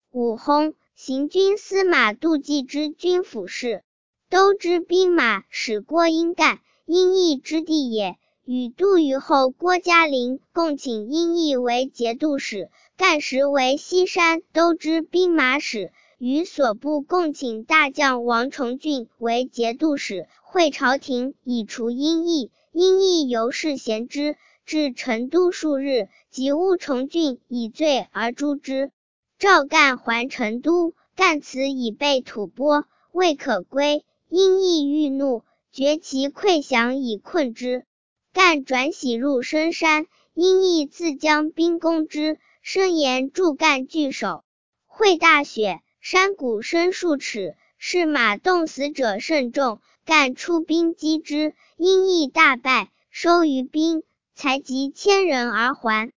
武薨，行军司马杜季之军府事，都知兵马使郭英干，殷义之弟也。与杜虞后郭嘉陵共请殷义为节度使，干时为西山都知兵马使，与所部共请大将王重俊为节度使，会朝廷以除殷义。殷义由是贤之，至成都数日，及乌重俊以罪而诛之。赵干还成都，干此已被吐蕃，未可归。殷义欲怒，决其溃降以困之。干转徙入深山，殷义自将兵攻之，声言助干据守。会大雪，山谷深数尺，是马冻死者甚众，干出兵击之，殷义大败，收余兵，才及1000人而还。